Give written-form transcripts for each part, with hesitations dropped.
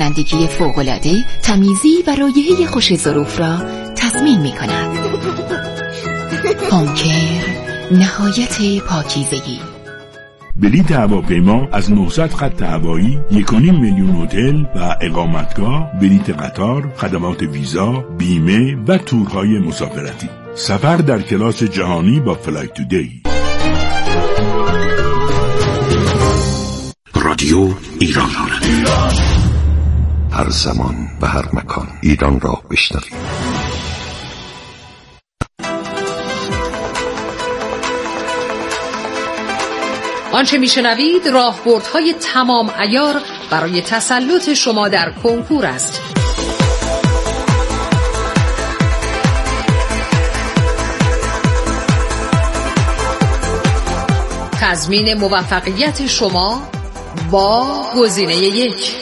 رانندگی فوق‌العاده تمیزی و رایحه خوش ظروف را تضمین می‌کند. هومکیر، نهایت پاکیزگی. بلیط هواپیما از 900 خط هوایی، 1.5 میلیون هتل و اقامتگاه، بلیط قطار، خدمات ویزا، بیمه و تورهای مسافرتی. سفر در کلاس جهانی با فلایت تودی. رادیو ایران. هر زمان و هر مکان ایران را بشنوید. آنچه میشنوید راهبردهای تمام عیار برای تسلط شما در کنکور است. تضمین موفقیت شما با گزینه 1.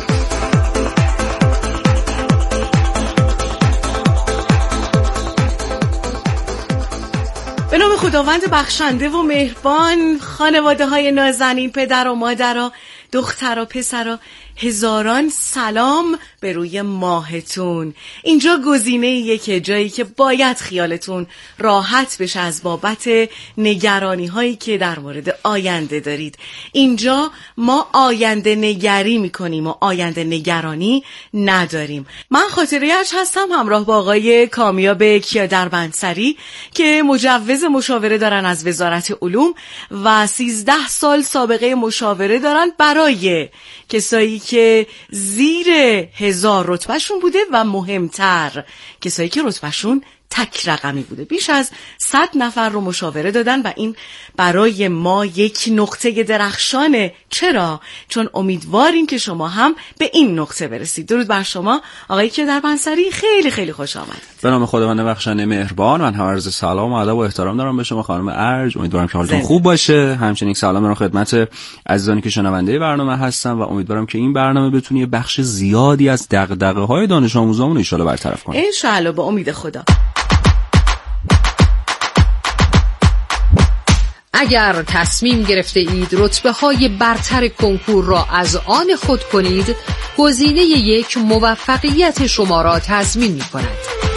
به نام خداوند بخشنده و مهربان، خانواده های نازنین، پدر و مادر، دختر و پسر، هزاران سلام به روی ماهتون. اینجا گزینه‌ایه که جایی که باید خیالتون راحت بشه از بابت نگرانی هایی که در مورد آینده دارید. اینجا ما آینده نگری میکنیم و آینده نگرانی نداریم. من خاطره اش هستم، همراه با آقای کامیاب کیادربندسری که مجوز مشاوره دارن از وزارت علوم و 13 سال سابقه مشاوره دارن برای کسایی که زیر 1000 رتبهشون بوده و مهمتر کسایی که رتبهشون تک رقمی بوده. بیش از 100 نفر رو مشاوره دادن و این برای ما یک نقطه درخشانه. چرا؟ چون امیدواریم که شما هم به این نقطه برسید. درود بر شما آقای کیادربندسری، خیلی خیلی خوش آمدید. به نام خداوند بخشنده مهربان، من هم عرض سلام و ادب و احترام دارم به شما خانم ارج. امیدوارم که حالتون خوب باشه. همچنین سلام دارم خدمت عزیزانی که شنونده برنامه هستن و امیدوارم که این برنامه بتونه بخش زیادی از دغدغه‌های دانش آموزامون ان شاءالله برطرف کنه. ان شاءالله به امید خدا. اگر تصمیم گرفته اید رتبه های برتر کنکور را از آن خود کنید، گزینه 1 موفقیت شما را تضمین می کند.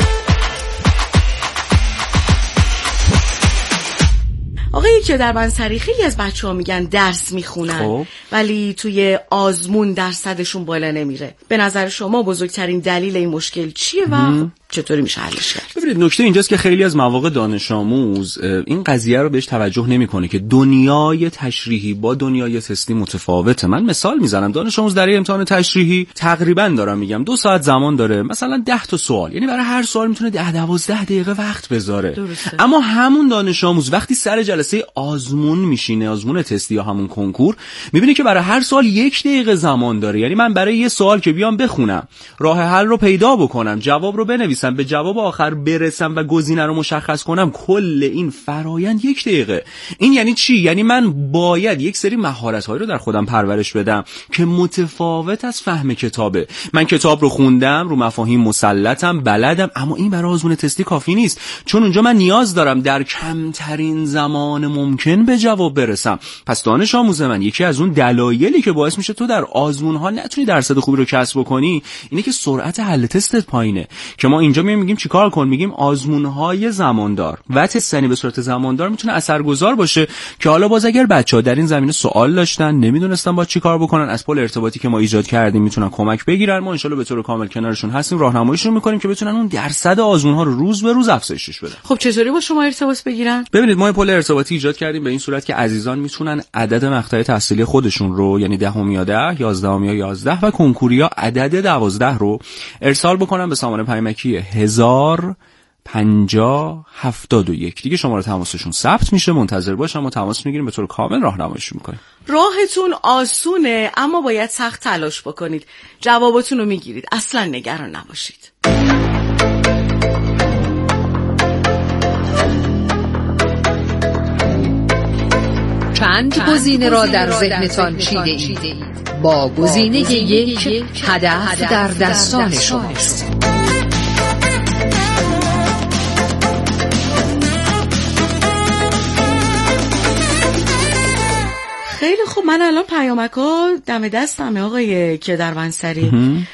آقای کیادربندسری، خیلی از بچه‌ها میگن درس میخونن ولی توی آزمون درصدشون بالا نمیره. به نظر شما بزرگترین دلیل این مشکل چیه و چطوری میشه حلش کرد؟ ببینید، نکته اینجاست که خیلی از مواقع دانش آموز این قضیه رو بهش توجه نمیکنه که دنیای تشریحی با دنیای تستی متفاوته. من مثال میزنم، دانش آموز در امتحان تشریحی تقریبا دارم میگم 2 ساعت زمان داره، مثلا 10 تا سوال، یعنی برای هر سوال میتونه 10-12 دقیقه وقت بذاره. درسته. اما همون دانش آموز وقتی سر جلسه آزمون میشینه، آزمون تستی یا همون کنکور، میبینه که برای هر سوال 1 دقیقه زمان داره. یعنی من برای یه سوال که بیام بخونم، راه حل رو پیدا بکنم، جواب رو بنویسم، به جواب آخر برسم و گزینه رو مشخص کنم، کل این فرایند 1 دقیقه. این یعنی چی؟ یعنی من باید یک سری مهارت‌هایی رو در خودم پرورش بدم که متفاوت از فهم کتابه. من کتاب رو خوندم، رو مفاهیم مسلطم، بلدم، اما این برای آزمون تستی کافی نیست، چون اونجا من نیاز دارم در کمترین زمان ممکن به جواب برسم. پس دانش آموز من، یکی از اون دلایلی که باعث میشه تو در آزمون‌ها نتونی درصد خوبی رو کسب بکنی اینه که سرعت حل تستت پایینه. که ما اینجا میگیم چیکار کن؟ میگیم آزمون‌های زماندار و تستنی به صورت زماندار میتونه اثرگذار باشه. که حالا باز اگر بچه‌ها در این زمینه سوال داشتن، نمیدونستن با چیکار بکنن، از پل ارتباطی که ما ایجاد کردیم میتونن کمک بگیرن. ما ان شاءالله به طور کامل کنارشون هستیم، راهنماییشون میکنیم که بتونن اون درصد آزمون‌ها رو روز به روز افزایشش بدن. خب چطوری با شما ارتباط بگیرن؟ ببینید، ما پل ارتباطی ایجاد کردیم به این صورت که عزیزان میتونن عدد مقطع تحصیلی خودشون رو، یعنی 10 یا 10، 11 یا 11 و کنکوریا عدد 12 رو ارسال بکنن به سامانه پیامکی 105071. دیگه شماره تماسشون ثبت میشه، منتظر باشن، ما تماس میگیریم، به طور کامل راهنماییش میکنیم. راهتون آسونه اما باید سخت تلاش بکنید. جواباتون رو میگیرید، اصلا نگران نباشید. چند گزینه را در ذهنتان چیده اید. با گزینه 1 هدف در دستان شماست. خیلی خوب. من الان پیامک‌ها دم دستمه آقای کدروانسری.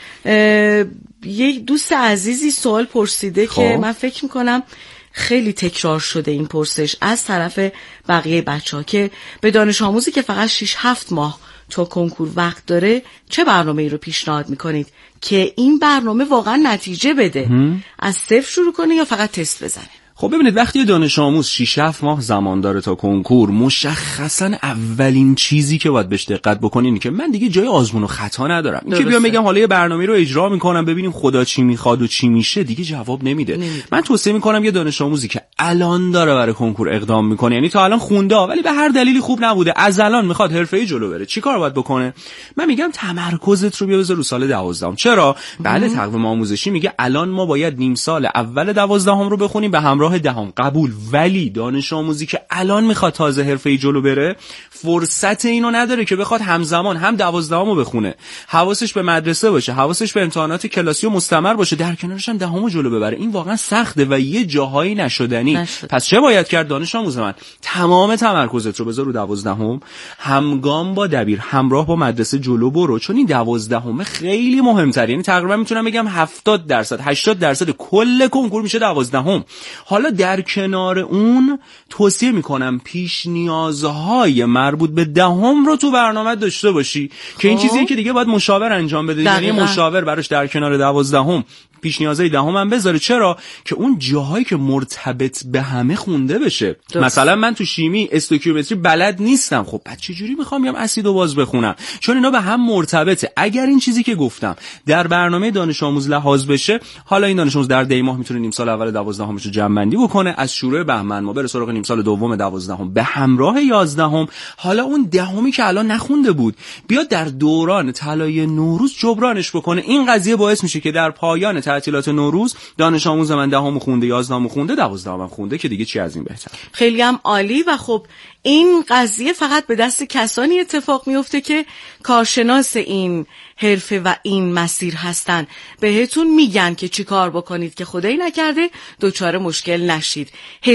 یک دوست عزیزی سوال پرسیده که من فکر میکنم خیلی تکرار شده این پرسش از طرف بقیه بچه‌ها که به دانش آموزی که فقط 6-7 ماه تا کنکور وقت داره چه برنامه‌ای رو پیشنهاد میکنید که این برنامه واقعا نتیجه بده؟ از صفر شروع کنه یا فقط تست بزنه؟ خب ببینید وقتی دانش آموز 6-7 ماه زمان داره تا کنکور، مشخصا اولین چیزی که باید بهش دقت بکنین که من دیگه جای آزمون و خطا ندارم. این که بیام بگم حالا یه برنامه رو اجرا میکنم ببینیم خدا چی میخواد و چی میشه دیگه جواب نمیده. من توصیه میکنم یه دانش آموزی که الان داره برای کنکور اقدام میکنه، یعنی تا الان خونده ولی به هر دلیلی خوب نبوده، از الان میخواد حرفه‌ای جلو بره، چیکار باید بکنه؟ من میگم تمرکزت رو بذار رو سال 12. چرا؟ بله تقویم آموزشی میگه الان ما باید نیم سال اول 12 رو بخونیم به همراه دهم. قبول. ولی دانش آموزی که الان میخواد تازه حرفه‌ای جلو بره فرصت اینو نداره که بخواد همزمان هم 12 رو بخونه، حواسش به مدرسه باشه، حواسش به امتحانات کلاسی و مستمر باشه، در کنارش هم 10 جلو ببره. این واقعا سخته و یه جاهایی نشدنی. پس چه باید کرد دانش آموز من؟ تمام تمرکزت رو بذار رو 12، همگام با دبیر همراه با مدرسه جلو برو، چون این 12 خیلی مهم‌تره. یعنی تقریبا میتونم بگم 70% 80% کل کنکور میشه 12. حالا در کنار اون توصیه میکنم پیش نیازهای مربوط به 10 رو تو برنامه داشته باشی که این چیزیه که دیگه باید مشاور انجام بده. یعنی مشاور براش در کنار 12 پیش نیازهای 10 هم بذاره. چرا؟ که اون جاهایی که مرتبط به همه خونده بشه. مثلا من تو شیمی استوکیومتری بلد نیستم، خب بعد چه جوری میخوام بیام اسید و باز بخونم؟ چون اینا به هم مرتبطه. اگر این چیزی که گفتم در برنامه دانش آموز لحاظ بشه، حالا این دانش آموز در دی ماه میتونه نیم سال اول 12 رو جمع بندی بکنه، از شروع بهمن ما بره سراغ نیم سال دوم 12 به همراه 11. حالا اون 10 که الان نخونده بود بیاد در دوران طلای نوروز جبرانش بکنه. این قضیه باعث میشه که در پایان تعطیلات نوروز دانش آموز من 10 خونده، 11 خونده، 12 هم خونده که دیگه چی از این بهتر. خیلی هم عالی. و خب این قضیه فقط به دست کسانی اتفاق میفته که کارشناس این حرفه و این مسیر هستن. بهتون میگن که چی کار بکنید که خدایی نکرده دچار مشکل نشید.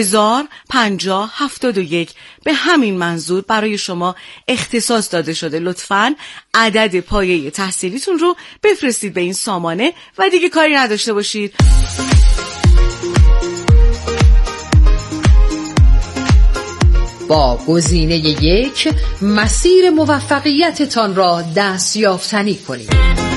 105071 به همین منظور برای شما اختصاص داده شده. لطفاً عدد پایه تحصیلیتون رو بفرستید به این سامانه و دیگه کاری نداشته باشید. با گزینه 1 مسیر موفقیتتان را دستیافتنی کنید.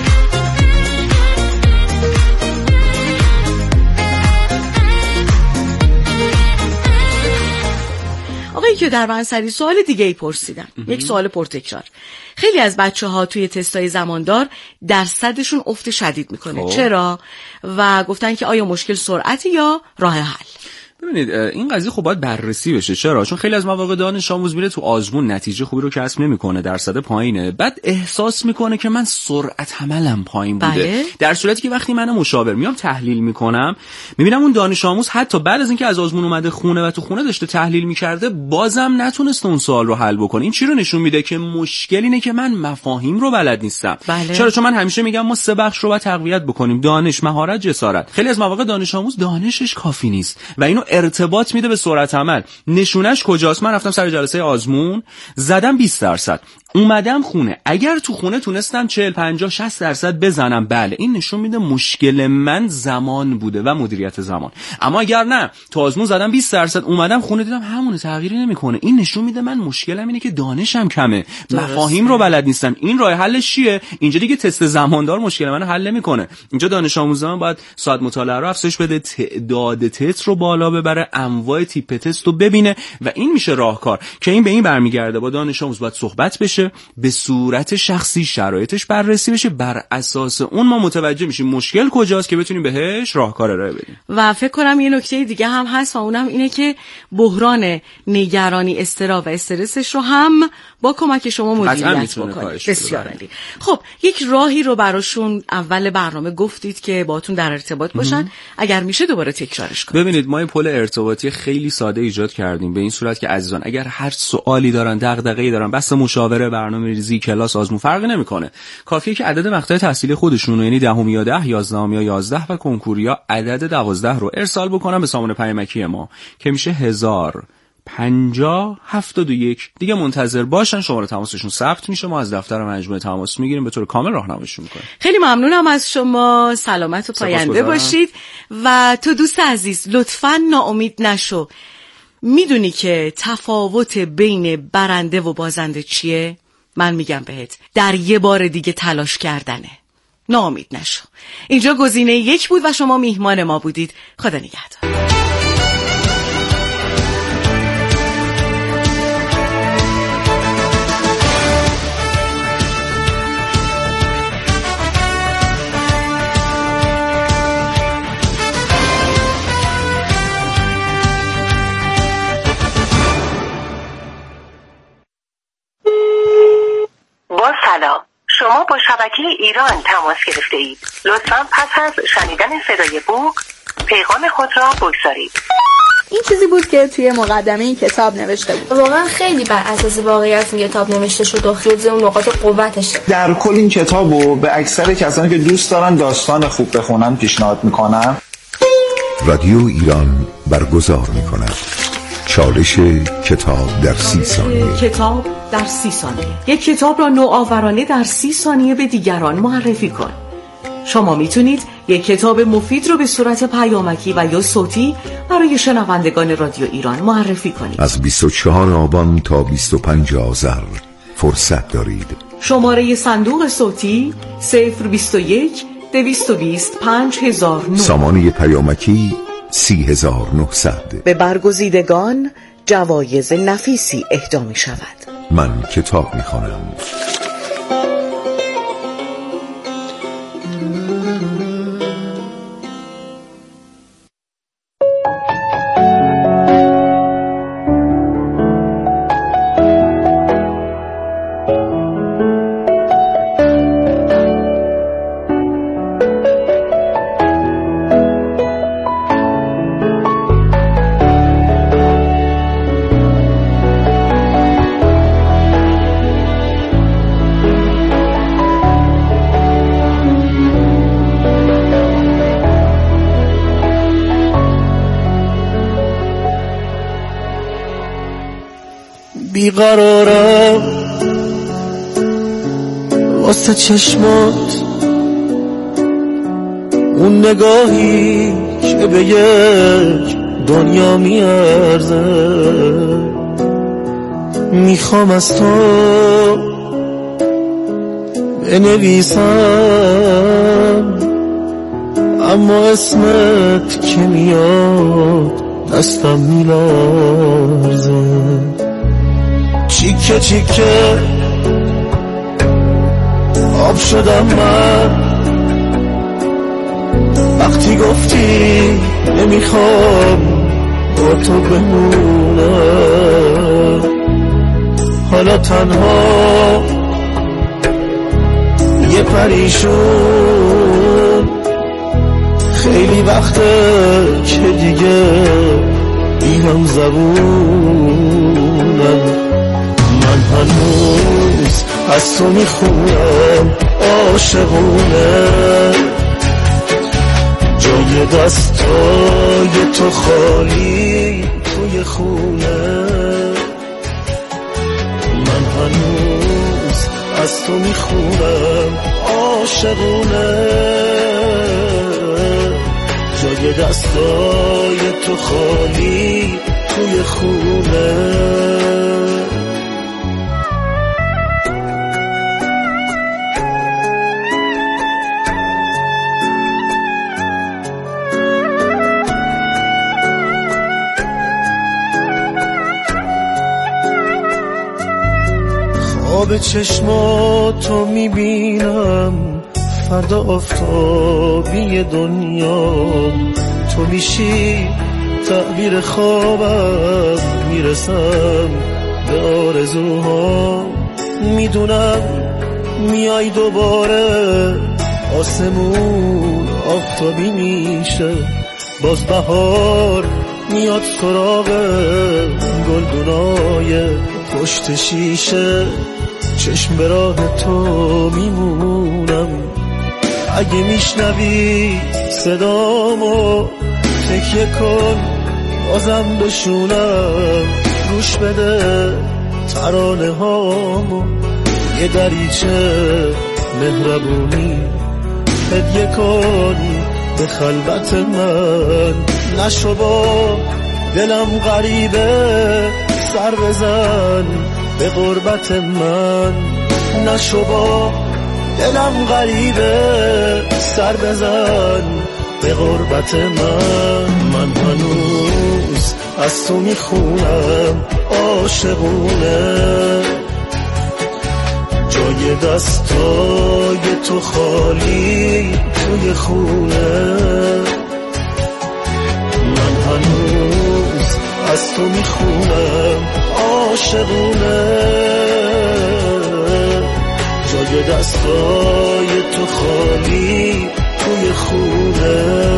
آقای کدروانسری سوال دیگه ای پرسیدن. یک سوال پرتکرار. خیلی از بچه‌ها توی تستای زماندار درصدشون افت شدید میکنه. چرا؟ و گفتن که آیا مشکل سرعتی یا راه حل؟ ببینید این قضیه خب باید بررسی بشه. چرا؟ چون خیلی از مواقع دانش آموز میره تو آزمون نتیجه خوبی رو کسب نمیکنه، درصد پایینه، بعد احساس میکنه که من سرعت عملم پایین بوده. در صورتی که وقتی من مشاور میام تحلیل میکنم میبینم اون دانش آموز حتی بعد از اینکه از آزمون اومده خونه و تو خونه داشته تحلیل میکرده بازم نتونسته اون سوال رو حل بکنه. این چی رو نشون میده؟ که مشکل اینه که من مفاهیم رو بلد نیستم. چرا؟ چون من همیشه میگم ما 3 بخش رو باید تقویت بکنیم: دانش، مهارت، جسارت. خیلی از مواقع دانش آموز دانشش کافی نیست و اینو ارتباط میده به سرعت عمل. نشونش کجاست؟ من رفتم سر جلسه آزمون زدم 20%، اومدم خونه اگر تو خونه تونستم 40 50 60% بزنم، بله این نشون میده مشکل من زمان بوده و مدیریت زمان. اما اگر نه تو آزمون زدم 20%، اومدم خونه دیدم همونه، تغییری نمیکنه، این نشون میده من مشکلم اینه که دانشم کمه، مفاهیم رو بلد نیستم. این راه حلش چیه؟ اینجا دیگه تست زماندار مشکل منو حل نمیکنه. اینجا دانش آموزان باید ساعت مطالعه رو افزایش بده، تعداد تست رو بالا ببره، انواع تیپ تست رو ببینه و این میشه راهکار که این به این برمیگرده. با دانش آموز باید صحبت بشه، به صورت شخصی شرایطش بررسی بشه، بر اساس اون ما متوجه میشیم مشکل کجاست که بتونیم بهش راهکار ارائه بدیم. و فکر کنم یه نکته دیگه هم هست و اونم اینه که بحران نگرانی، اضطراب و استرسش رو هم با کمک شما مدیریت بکنید. بسیار عالی. خب یک راهی رو براشون اول برنامه گفتید که باهاتون در ارتباط باشن. اگر میشه دوباره تکرارش کنید. ببینید ما یه پل ارتباطی خیلی ساده ایجاد کردیم به این صورت که عزیزان اگر هر سوالی دارن، دغدغه‌ای دارن، بس مشاوره، برنامه‌ریزی، کلاس، آزمون فرقی نمیکنه، کافیه که عدد مقطع تحصیلی خودشون یعنی 10 یا 10، 11 یا 11 و کنکوریا عدد 12 رو ارسال بکنن به سامانه پیامکی ما که میشه 1050 5071 دیگه منتظر باشن. شماره تماسشون ثبت میشه، ما از دفتر مجموعه تماس میگیریم، به طور کامل راهنماییشون میکنیم. خیلی ممنونم از شما، سلامت و پاینده باشید. و تو دوست عزیز لطفاً ناامید نشو. میدونی که تفاوت بین برنده و بازنده چیه؟ من میگم بهت، در یه بار دیگه تلاش کردنه. ناامید نشو. اینجا گزینه 1 بود و شما میهمان ما بودید. خدا نگهدار. با سلام، شما با شبکه ایران تماس گرفته اید. لطفاً پس از شنیدن صدای بوق پیغام خود را بگذارید. این چیزی بود که توی مقدمه این کتاب نوشته بود. واقعا خیلی بر اساس واقعیت این کتاب نوشته شد و جزء اون نقاط قوتشه. در کل این کتابو به اکثر کسانی که دوست دارن داستان خوب بخونن پیشنهاد میکنم. رادیو ایران برگزار میکند چالش کتاب در 30 ثانیه. کتاب در 30 ثانیه. یک کتاب را نوآورانه در 30 ثانیه به دیگران معرفی کن. شما میتونید یک کتاب مفید رو به صورت پیامکی و یا صوتی برای شنوندگان رادیو ایران معرفی کنید. از 24 آبان تا 25 آذر فرصت دارید. شماره صندوق صوتی 021 220 5009. سامانه پیامکی 30900. به برگزیدگان جوایز نفیسی اهدا می شود. من کتاب می خوانم. بیقرارم واسه چشمات، اون نگاهی که به یک دنیا میارزه. میخوام از تو بنویسم اما اسمت که میاد دستم میلرزه. چیکه چیکه آب شدم من وقتی گفتی نمیخوام با تو بمونم. حالا تنها یه پریشون، خیلی وقته که دیگه بیهم زبونم. من هنوز از تو میخونم عاشقونه، جای دستای تو خالی توی خونه. من هنوز از تو میخونم عاشقونه، جای دستای تو خالی توی خونه. به چشماتو میبینم فردا آفتابی دنیا. تو میشی تعبیر خوابم، میرسم به آرزوها. میدونم میای دوباره، آسمون آفتابی میشه. باز بهار میاد سراغ گلدونای پشت شیشه. چشم به راه تو میمونم، اگه میشنوی صدامو تکیه کن بازم بشونم. گوش بده ترانه هامو، یه دریچه مهربونی هدیه کن به خلوت من. نشو با دلم غریبه سر بزن به غربت من. نشو با دلم غریبه سر بزن به غربت من. من هنوز از تو میخونم عاشقونه، جای دستای تو خالی توی خونه. من هنوز از تو میخونم عاشقونه، جای دستای تو خالی توی خونه.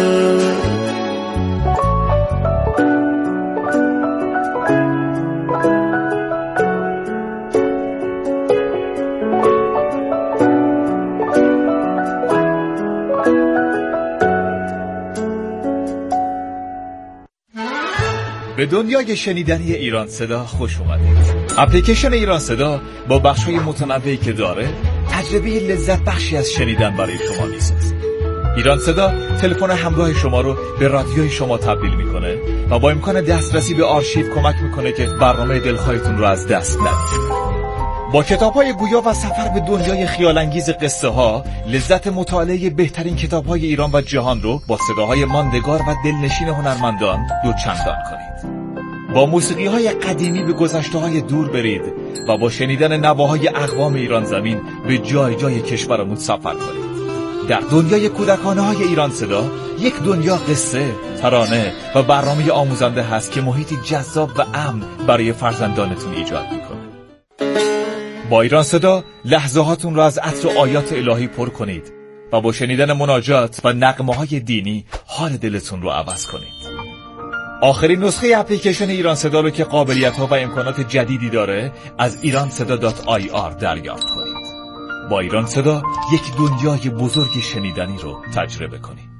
به دنیای شنیدنی ایران صدا خوش اومدید. اپلیکیشن ایران صدا با بخش‌های متنوعی که داره، تجربه لذت بخشی از شنیدن برای شما میسازه. ایران صدا تلفن همراه شما رو به رادیوی شما تبدیل میکنه و با امکان دسترسی به آرشیو کمک میکنه که برنامه دلخواهتون رو از دست ندید. با کتاب‌های گویا و سفر به دنیای خیال‌انگیز قصه‌ها، لذت مطالعه بهترین کتاب‌های ایران و جهان رو با صداهای ماندگار و دلنشین هنرمندان دوچندان کنید. با موسیقی‌های قدیمی به گذشته‌های دور برید و با شنیدن نواهای اقوام ایران زمین به جای جای کشورمون سفر کنید. در دنیای کودکانه‌های ایران صدا، یک دنیا قصه، ترانه و برنامه آموزنده هست که محیطی جذاب و امن برای فرزندانتون ایجاد می‌کنه. با ایران صدا لحظه هاتون را از عطر و آیات الهی پر کنید و با شنیدن مناجات و نغمه‌های دینی حال دلتون رو عوض کنید. آخرین نسخه اپلیکیشن ایران صدا رو که قابلیت‌ها و امکانات جدیدی داره از iranseda.ir دریافت کنید. با ایران صدا یک دنیای بزرگ شنیدنی رو تجربه کنید.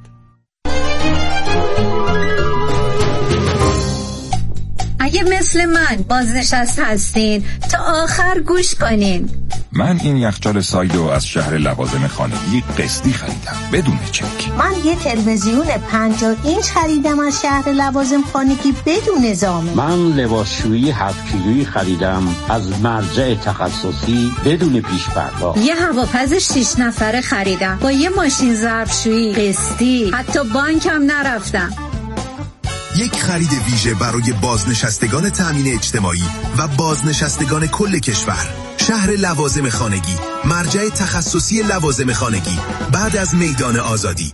اگه مثل من بازنشسته هستین تا آخر گوش کنین. من این یخچال سایدو از شهر لوازم خانگی قسطی خریدم بدون چک. من یه تلویزیون 50 اینچ خریدم از شهر لوازم خانگی بدون زامن. من لباسشویی 7 کیلویی خریدم از مرجع تخصصی بدون پیش پرداخت. یه هواپز 6 نفره خریدم با یه ماشین ظرفشویی قسطی، حتی بانکم نرفتم. یک خرید ویژه برای بازنشستگان تامین اجتماعی و بازنشستگان کل کشور. شهر لوازم خانگی، مرجع تخصصی لوازم خانگی، بعد از میدان آزادی.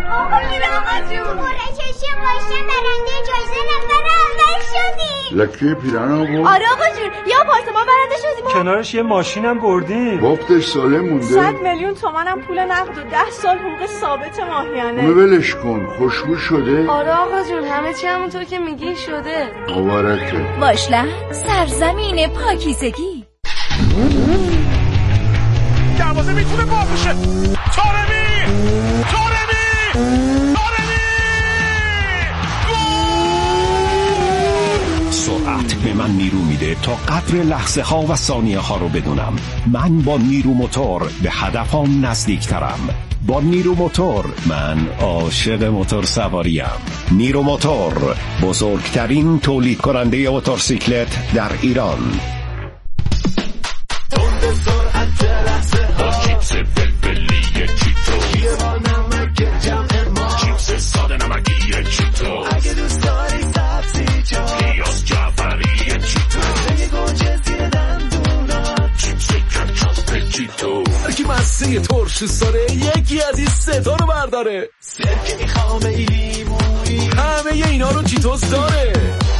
لکه پیرانو بود؟ آره آقا جون، یه آپارتمان برنده شدیم. کنارش یه ماشینم بردیم. وقتش سالم مونده. 100 میلیون تومنم پول نقد و 10 سال حقوق ثابت ماهیانه. اونو ولش کن، خوشبو شده؟ آره آقا جون، همه چی همونطور که میگی شده. مبارکه. باشلند، سرزمین پاکیزگی. دروازه میتونه باز بشه. طارمی! سرعت به من نیرو میده تا قدر لحظه ها و ثانیه ها رو بدونم. من با نیرو موتور به هدفم نزدیکترم. با نیرو موتور من عاشق موتور سواریم. نیرو موتور، بزرگترین تولید کننده موتورسیکلت در ایران. هرکی مسته ترش داره یکی از این ستا رو برداره. سرکه خامه ای لیمویی همه اینا رو چیتوس داره.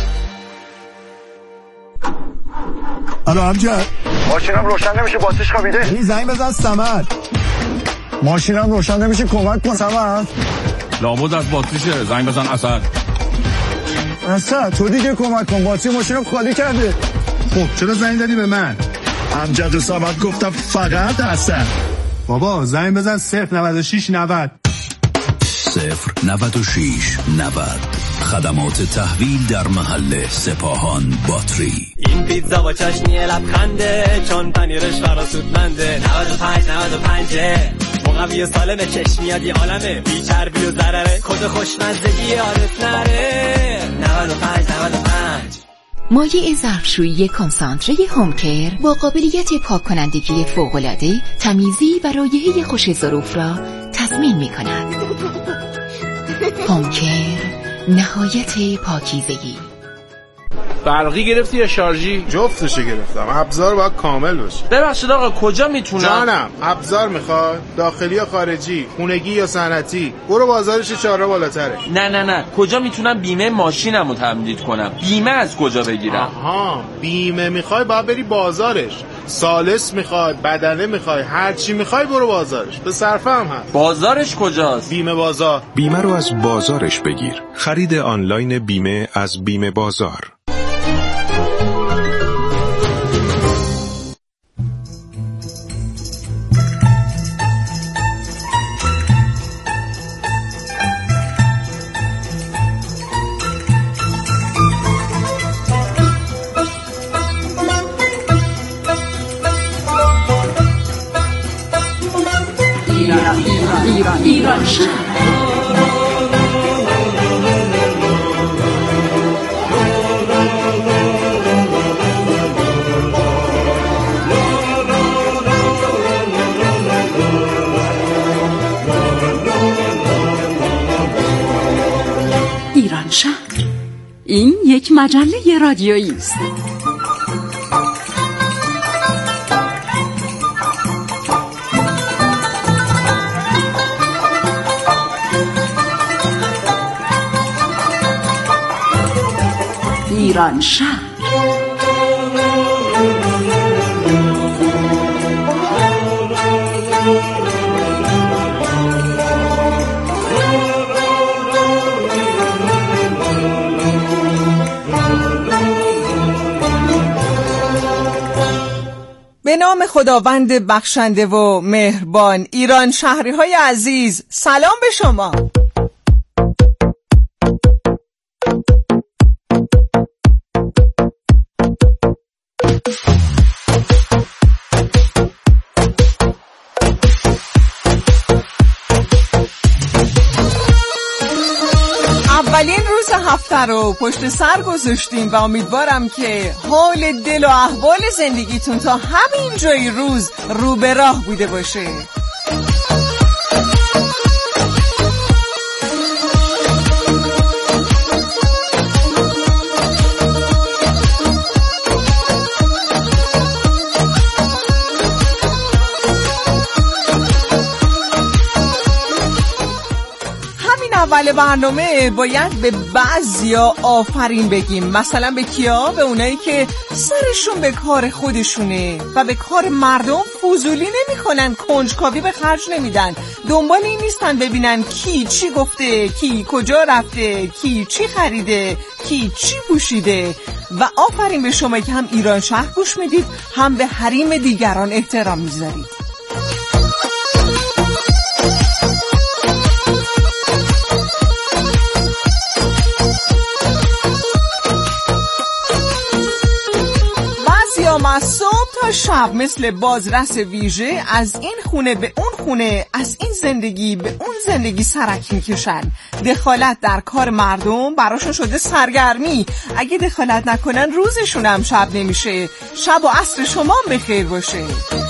الو امجد، ماشینم روشن نمیشه، باتریش خوابیده. این زنگ بزن صمد. ماشینم روشن نمیشه، کمک کن صمد. لابد از باتریشه، زنگ بزن اسد. اسد تو دیگه کمک کن، باتری ماشینم خالی کرده. خب چرا زنگ زدی به من؟ امجد و صمد گفتم فقط اسد. بابا زنگ بزن 09690. 96 90. خدمات تحویل در محل سپاهان باتری. این پیتزا با چاشنی لبخنده، چون پنیرش فراسودمنده. 95 مقوی سالمه، چشمیات یه عالمه، بی چربی و ضرره، کد خوشمزگی یادت نره. 95 مایع ظرفشویی کنسانتره هومکر با قابلیت پاک کنندگی فوق‌العاده، تمیزی و رایحه خوش ظروف را تضمین می‌کند. هومکر، نهایت پاکیزگی. برقی گرفتی یا شارژی؟ جفتشو گرفتم. ابزار باید کامل باشه. ببخشید آقا کجا میتونم؟ جانم، ابزار میخواد؟ داخلی یا خارجی؟ خونگی یا صنعتی؟ برو بازارش 4 بالاتره. نه کجا میتونم بیمه ماشینمو تمدید کنم؟ بیمه از کجا بگیرم؟ آها، بیمه میخوای باید بری بازارش. سالس میخوای، بدنه میخوای، هر چی میخوای برو بازارش. به صرفه هم هست. بازارش کجاست؟ بیمه بازار. بیمه رو از بازارش بگیر. خرید آنلاین بیمه از بیمه بازار. ایران شهر. ایران شهر، این یک مجله رادیویی است. ایران شهر. به نام خداوند بخشنده و مهربان. ایران شهری‌های عزیز، سلام به شما. اولین روز هفته رو پشت سر گذاشتیم و امیدوارم که حال دل و احوال زندگیتون تا همین جای روز رو به راه بوده باشه. اول برنامه باید به بعضیا آفرین بگیم. مثلا به کیا؟ به اونایی که سرشون به کار خودشونه و به کار مردم فضولی نمی کنن، کنجکاوی به خرج نمیدن، دنبال این نیستن ببینن کی چی گفته، کی کجا رفته، کی چی خریده، کی چی پوشیده. و آفرین به شما که هم ایران شهر گوش میدید، هم به حریم دیگران احترام میذارید. از صبح تا شب مثل بازرس ویژه از این خونه به اون خونه، از این زندگی به اون زندگی سرک میکشن. دخالت در کار مردم براشون شده سرگرمی. اگه دخالت نکنن روزشون هم شب نمیشه. شب و عصر شما بخیر باشه.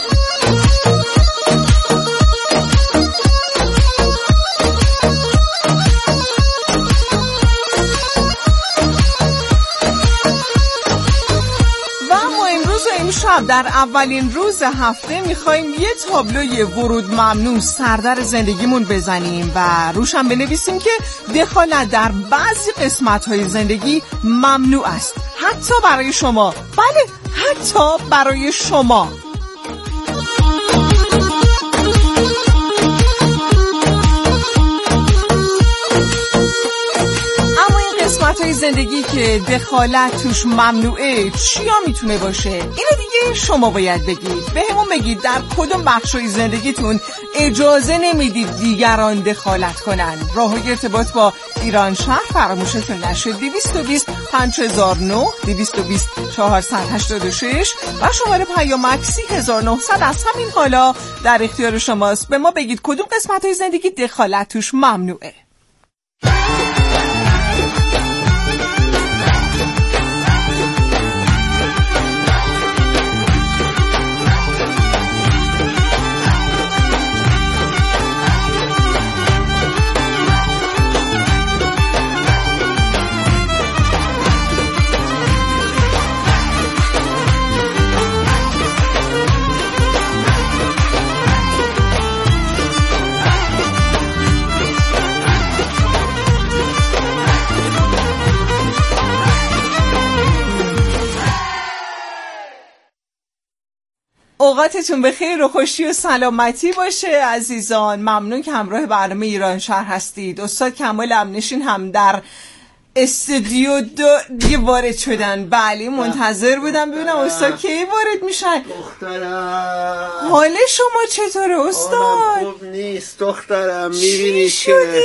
شب در اولین روز هفته میخوایم یه تابلوی ورود ممنوع سردر زندگیمون بزنیم و روشم بنویسیم که دخالت در بعضی قسمت‌های زندگی ممنوع است، حتی برای شما. بله، حتی برای شما. قسمت‌های زندگی که دخالت توش ممنوعه چیا میتونه باشه؟ اینو دیگه شما باید بگید. به همون بگید در کدوم بخشای زندگیتون اجازه نمیدید دیگران دخالت کنن. راههای ارتباط با ایران شهر فراموشتون نشه. 220 5009 220 486 و شماره پیام مکسی 1900 از همین حالا در اختیار شماست. به ما بگید کدوم قسمت‌های زندگی دخالت توش ممنوعه. اوقاتتون به خیر و خوشی و سلامتی باشه عزیزان. ممنون که همراه برنامه ایران شهر هستید. استاد کمال امنشین هم در استودیو دیگه وارد شدن. بله منتظر بودم ببینم استاد کی وارد میشن. دخترم حال شما چطوره استاد؟ خوب نیست دخترم. میبینی که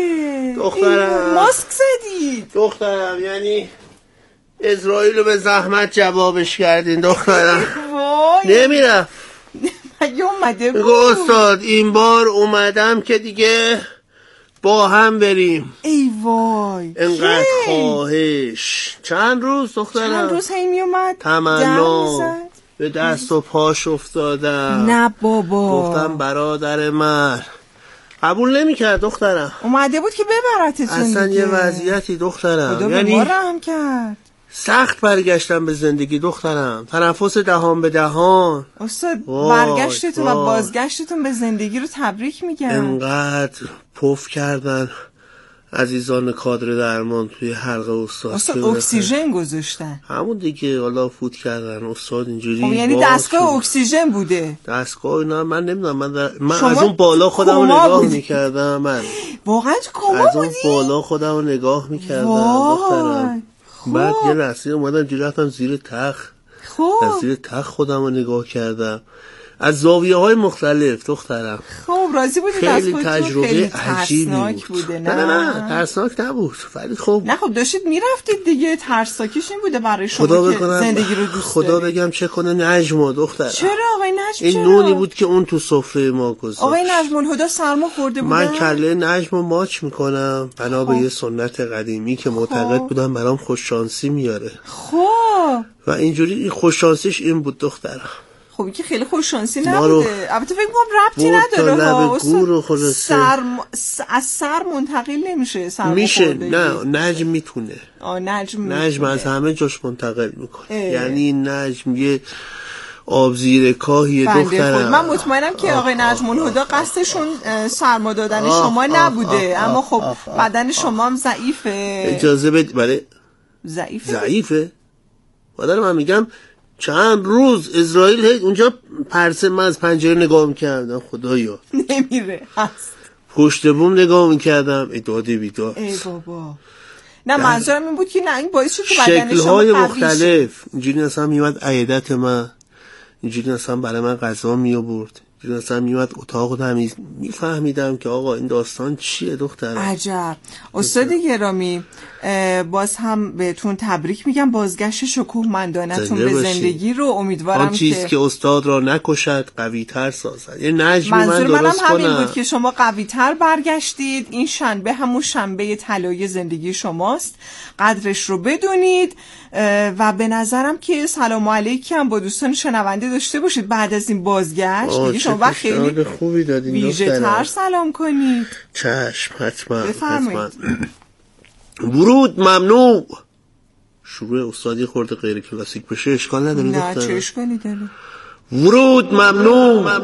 دخترم ماسک زدید دخترم، یعنی اسرائیل رو به زحمت جوابش کردین دخترم. نمیرم مگه اومده بود؟ استاد این بار اومدم که دیگه با هم بریم. ای وای انقدر خواهش. چند روز دخترم؟ چند روز هی می اومد تمنا به دست و پاش افتادم. نه بابا. گفتم برادر من قبول نمی‌کرد دخترم. اومده بود که ببرتتون اصلا یه وضعیتی دخترم، خدا یعنی به ما رحم کرد. سخت برگشتم به زندگی دخترم. تنفس دهان به دهان. استاد برگشتتون و بازگشتتون به زندگی رو تبریک میگم. انقدر پف کردن عزیزان کادر درمان توی حلقه استاد اکسیژن گذاشتن. همون دیگه حالا فوت کردن استاد اینجوری. خب یعنی دستگاه اکسیژن بوده. دستگاه نه من نمیدونم. من از اون بالا خودم رو نگاه میکردم. من واقعا کما از اون بالا خودم رو نگاه میکردم دخترم. بعد یه لحظه اومدم جوری رفتم زیر تخت. از زیر تخت خودم رو نگاه کردم از زاویه های مختلف دخترم. خب راضی بودید از خودتون؟ تجربه عجیبی بوده. نه ترسناک نبود ولی خب نه خب داشتید میرفتید دیگه. ترسناکیش این بوده برای شما که زندگی رو دوست خدا بگم چه کنه نجم دخترم. چرا آقای نجم؟ این نونی بود که اون تو سفره ما گذاشت. آقای نجم الهدی سرما خورده بودن. من کله نجم رو ماچ میکنم بنا به یه سنت قدیمی که معتقد بودم برام خوش شانسی میاره. خب و اینجوری خوش شانسیش این بود دخترم. خب که خیلی خوش شانسی نبوده. البته فکر می‌کنم ربطی نداره ها. از سر منتقل نمیشه. میشه نه نجم میتونه. نجم از همه جاش منتقل میکنه. یعنی نجم یه آب زیر کاهیه دخترم. من مطمئنم که آقای نجم الهدی قصدشون سرما دادن شما نبوده. اما خب بدن شما هم ضعیفه. اجازه بدید. بله ضعیفه. بدن من میگم چند روز اسرائیل اونجا پرسه من از پنجره نگاه میکردم خدایا نمیره هست پشت بوم نگاه میکردم داده بیداد. ای بابا نه منظورم این بود که نه این باعث شد که بدن شما شکل‌های مختلف اینجوری اصلا میومد عیادت من، اینجوری اصلا برای من غذا میآورد، اینجوری اصلا میومد اتاق تمیز. میفهمیدم که آقا این داستان چیه دخترم. عجب. استاد گرامی باز هم بهتون تبریک میگم بازگشت شکوهمندانتون به زندگی رو. امیدوارم آن چیز که استاد را نکشد قوی تر سازد. یه نجمی من درست منم همین کنم. بود که شما قوی تر برگشتید. این شنبه همون شنبه طلایی زندگی شماست. قدرش رو بدونید و به نظرم که سلام علیکم با دوستان شنونده داشته باشید بعد از این بازگشت. دیگه شما وقت خیلی خوبی دادین ویژه تر سلام کنید. چشم حتما. ورود ممنوع. شروع استادی خورده غیر کلاسیک بشه اشکال نداره نه چه اشکالی داره. ورود ممنوع.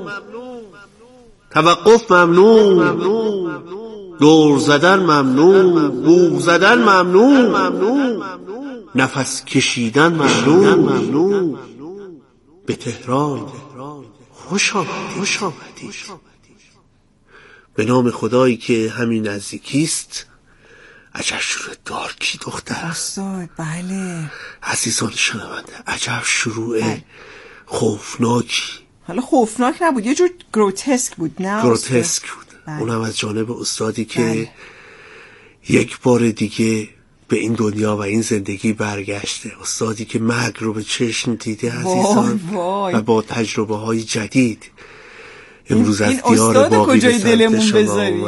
توقف ممنوع. دور زدن ممنوع. بوق زدن ممنوع. نفس کشیدن ممنوع. به تهران خوش آمدید. به نام خدایی که همین نزدیکیست عجب شروع دارکی دختر. استاد بله. عزیزان شنونده، عجب شروع خوفناکی. حالا خوفناک نبود، یه جور گروتسک بود. نه گروتسک بود. اونم از جانب استادی که یک بار دیگه به این دنیا و این زندگی برگشته. استادی که مرگ رو به چشم دیده عزیزان و با تجربه های جدید امروز از دیار باقی به سمت شما